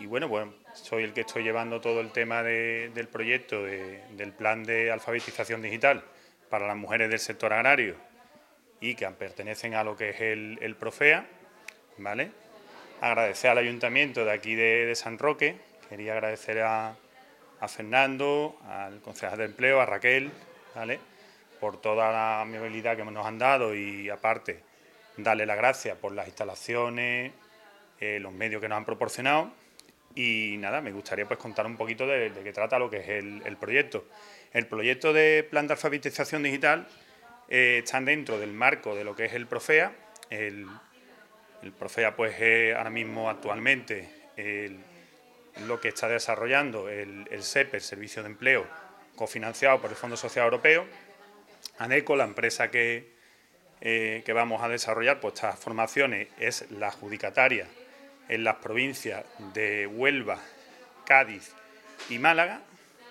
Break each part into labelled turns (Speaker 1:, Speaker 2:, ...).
Speaker 1: bueno, pues soy el que estoy llevando todo el tema del proyecto del plan de alfabetización digital para las mujeres del sector agrario y que pertenecen a lo que es el Profea, ¿vale? Agradecer al ayuntamiento de aquí de San Roque, quería agradecer a Fernando, al concejal de empleo, a Raquel, ¿vale?, por toda la amabilidad que nos han dado y aparte darle las gracias por las instalaciones, los medios que nos han proporcionado y nada, me gustaría pues contar un poquito de qué trata lo que es el proyecto. El proyecto de plan de alfabetización digital está dentro del marco de lo que es el Profea. El Profea pues es ahora mismo actualmente lo que está desarrollando el SEPE, el Servicio de Empleo, cofinanciado por el Fondo Social Europeo. ADECO, la empresa que vamos a desarrollar pues estas formaciones, es la adjudicataria en las provincias de Huelva, Cádiz y Málaga.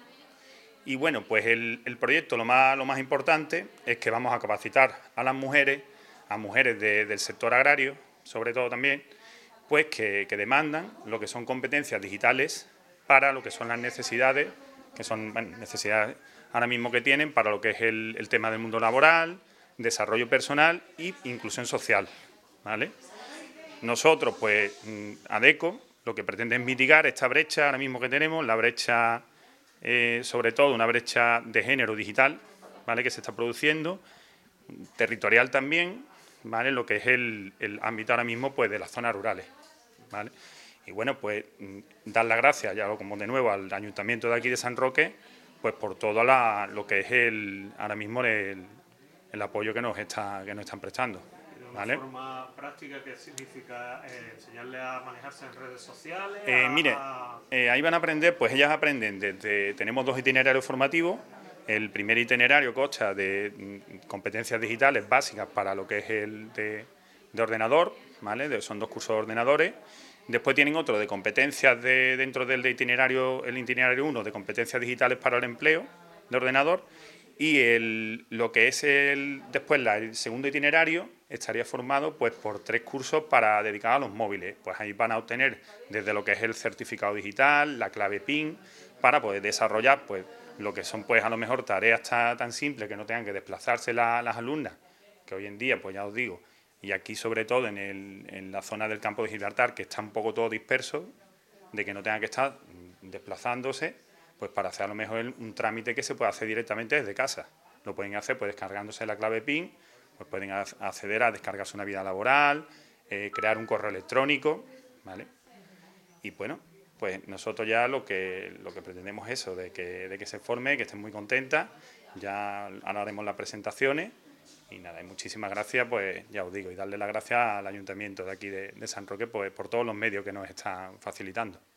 Speaker 1: Y bueno, pues el proyecto lo más importante es que vamos a capacitar a las mujeres, del sector agrario, sobre todo también, pues que demandan lo que son competencias digitales para lo que son las necesidades, que son necesidades ahora mismo que tienen para lo que es el tema del mundo laboral, desarrollo personal e inclusión social, ¿vale? Nosotros, pues, ADECO, lo que pretende es mitigar esta brecha ahora mismo que tenemos, la brecha, sobre todo una brecha de género digital, ¿vale?, que se está produciendo, territorial también, ¿vale?, lo que es el ámbito ahora mismo pues de las zonas rurales, ¿vale? Y bueno, pues dar las gracias ya como de nuevo al ayuntamiento de aquí de San Roque, pues por todo lo que es ahora mismo el apoyo que nos están prestando, ¿vale?
Speaker 2: ¿De una forma práctica qué significa enseñarle a manejarse en redes sociales?
Speaker 1: Mire, ahí van a aprender, pues ellas aprenden tenemos 2 itinerarios formativos. El primer itinerario consta de competencias digitales básicas para lo que es el de ordenador, ¿vale? Son 2 cursos de ordenadores. Después tienen otro de competencias dentro del itinerario, el itinerario 1 de competencias digitales para el empleo de ordenador. Y lo que es después el segundo itinerario estaría formado pues por 3 cursos dedicados a los móviles. Pues ahí van a obtener desde lo que es el certificado digital, la clave PIN, para poder desarrollar pues lo que son pues a lo mejor tareas tan simples que no tengan que desplazarse las alumnas, que hoy en día pues ya os digo, y aquí sobre todo en la zona del campo de Gibraltar, que está un poco todo disperso, de que no tengan que estar desplazándose pues para hacer a lo mejor un trámite que se puede hacer directamente desde casa. Lo pueden hacer pues descargándose la clave PIN, pues pueden acceder a descargarse una vida laboral, crear un correo electrónico, ¿vale? Y bueno, pues nosotros ya lo que pretendemos es eso, de que se forme, que estén muy contentas. Ya ahora haremos las presentaciones y nada, y muchísimas gracias, pues ya os digo, y darle las gracias al ayuntamiento de aquí de San Roque pues, por todos los medios que nos están facilitando.